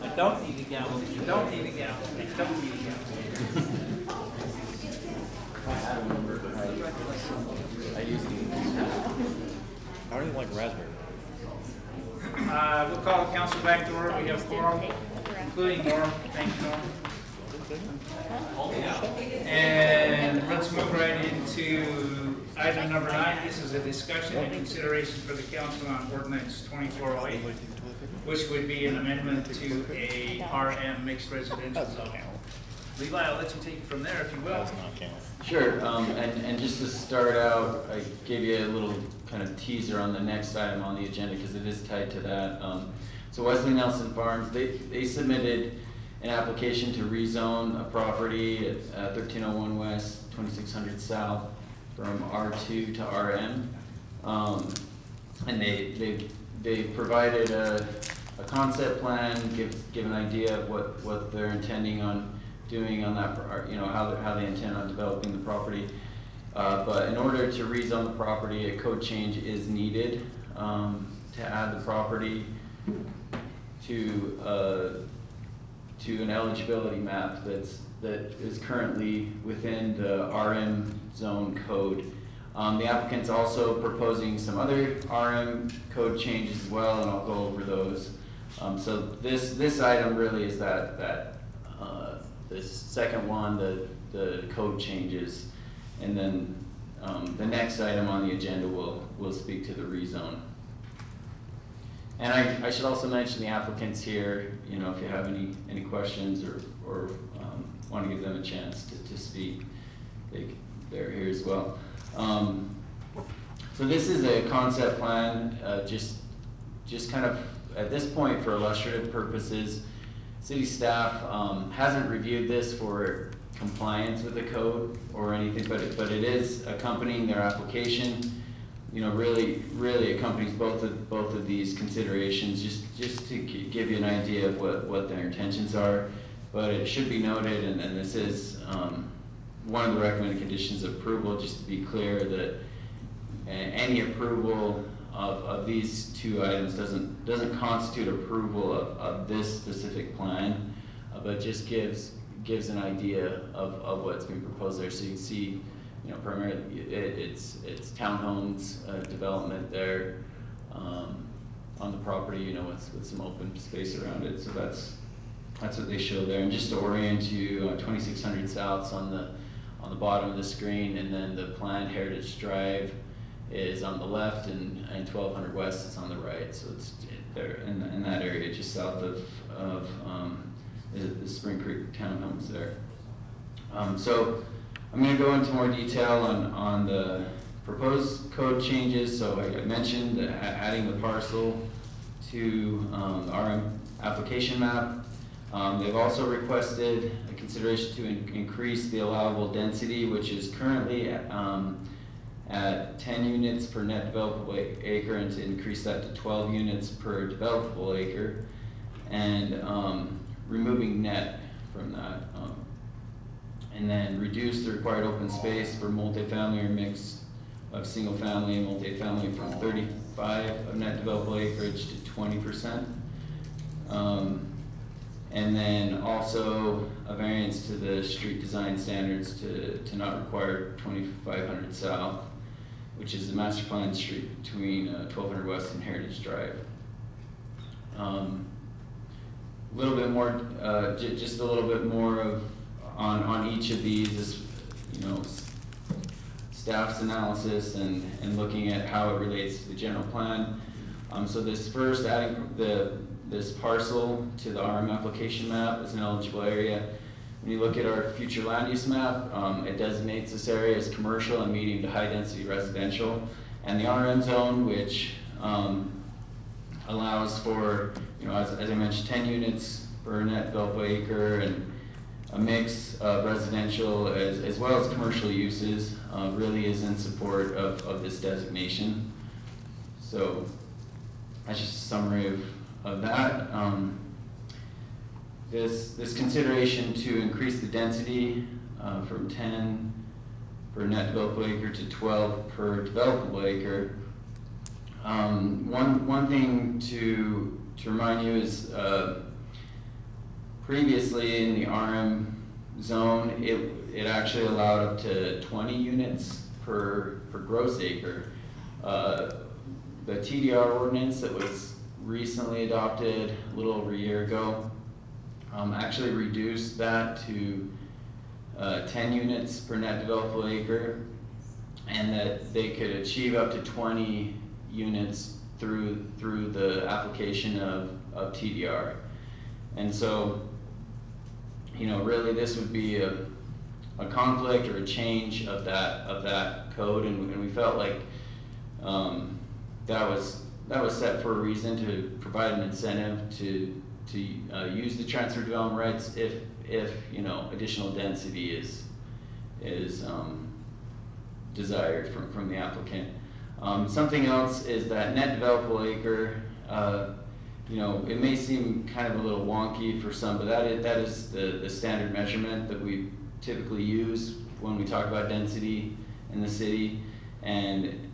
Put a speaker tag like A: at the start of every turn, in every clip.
A: Don't need a gavel. Don't need a gavel. Don't need a gavel.
B: I use these. I don't even like raspberry.
A: We'll call the council back to order. We have quorum, including Norm. Thank you, Norm. And let's move right into item number 9. This is a discussion and consideration for the council on ordinance 2408, which would be an amendment to a RM mixed residential zone. Levi, I'll let you take it from there if you will.
C: Sure, and just to start out, I gave you a little kind of teaser on the next item on the agenda because it is tied to that. So Wesley Nelson Farms, they submitted an application to rezone a property at 1301 West, 2600 South from R2 to RM. And they provided a concept plan, give an idea of what they're intending on doing on that, how they intend on developing the property. But in order to rezone the property, a code change is needed to add the property to an eligibility map that is currently within the RM zone code. The applicant's also proposing some other RM code changes as well, and I'll go over those. So this item really is this second one, the code changes, and then the next item on the agenda will speak to the rezone. And I should also mention the applicants here. If you have any questions or want to give them a chance to speak, they're here as well. So this is a concept plan, just kind of at this point for illustrative purposes. City staff hasn't reviewed this for compliance with the code or anything, but it is accompanying their application. Really accompanies both of these considerations, just to give you an idea of what their intentions are. But it should be noted, and this is one of the recommended conditions of approval, just to be clear that any approval of these two items doesn't constitute approval of this specific plan, but just gives an idea of what's being proposed there. So you can see, primarily it's townhomes development there on the property, with some open space around it. So that's what they show there. And just to orient you, 2600 South's on the bottom of the screen, and then the planned Heritage Drive is on the left, and 1200 West is on the right. So it's there in that area just south of the Spring Creek townhomes there. So I'm going to go into more detail on the proposed code changes. So I mentioned adding the parcel to the RM application map. They've also requested a consideration to increase the allowable density, which is currently at 10 units per net developable acre, and to increase that to 12 units per developable acre, and removing net from that. And then reduce the required open space for multifamily or mix of single family and multifamily from 35 of net developable acreage to 20%. And then also a variance to the street design standards to not require 2500 South, which is the master plan street between 1200 West and Heritage Drive. A little bit more, just a little bit more on each of these is, staff's analysis and looking at how it relates to the general plan. So this first, adding this parcel to the RM application map is an eligible area. When you look at our future land use map, it designates this area as commercial and medium to high density residential. And the RM zone, which allows for, as I mentioned, 10 units per net developable acre and a mix of residential as well as commercial uses, really is in support of this designation. So that's just a summary of that. This consideration to increase the density from 10 per net developable acre to 12 per developable acre. One thing to remind you is previously in the RM zone, it actually allowed up to 20 units per gross acre. The TDR ordinance that was recently adopted a little over a year ago actually reduced that to 10 units per net developable acre, and that they could achieve up to 20 units through the application of TDR. And so, you know, really this would be a conflict or a change of that code, and we felt like that was set for a reason, to provide an incentive to use the transfer development rights if you know, additional density is desired from the applicant. Something else is that net developable acre. You know, it may seem kind of a little wonky for some, but that is the standard measurement that we typically use when we talk about density in the city, and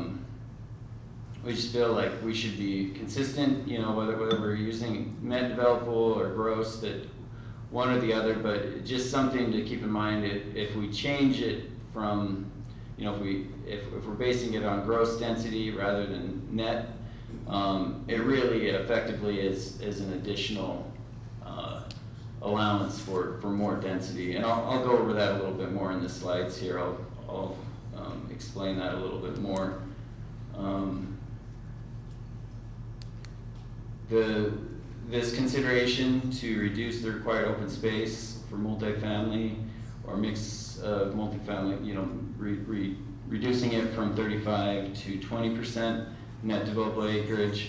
C: we just feel like we should be consistent, you know, whether we're using net developable or gross, that one or the other, but just something to keep in mind. If we change it from, you know, if we're basing it on gross density rather than net, it really effectively is an additional allowance for more density. And I'll go over that a little bit more in the slides here. I'll explain that a little bit more. This consideration to reduce the required open space for multifamily or mix of multifamily, you know, reducing it from 35 to 20% net developable acreage.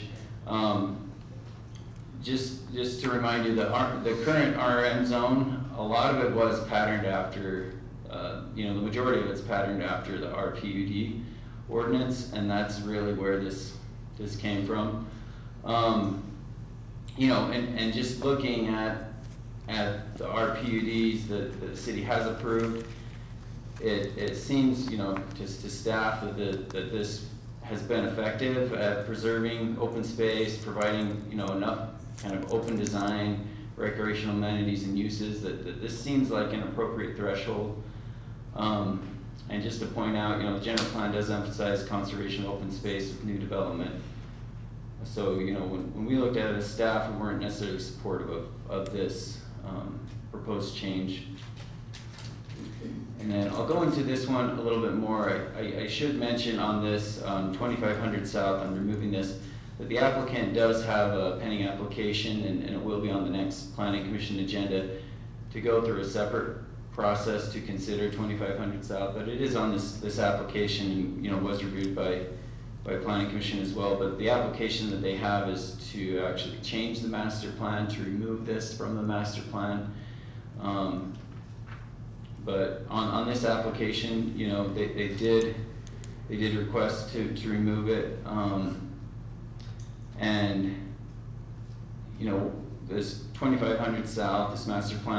C: Just to remind you, the current RM zone, a lot of it was patterned after, you know, the majority of it's patterned after the RPUD ordinance, and that's really where this came from. You know, and just looking at the RPUDs that the city has approved, it seems, you know, to staff that this has been effective at preserving open space, providing, you know, enough kind of open design, recreational amenities and uses, that this seems like an appropriate threshold. And just to point out, you know, the general plan does emphasize conservation of open space with new development. So, you know, when we looked at it as staff, we weren't necessarily supportive of this proposed change. And then I'll go into this one a little bit more. I should mention on this, 2500 South, I'm removing this, that the applicant does have a pending application, and it will be on the next Planning Commission agenda to go through a separate process to consider 2500 South, but it is on this application, and, you know, was reviewed by Planning Commission as well. But the application that they have is to actually change the master plan, to remove this from the master plan. But on this application, you know, they did request to remove it, and, you know, this 2500 South, this master plan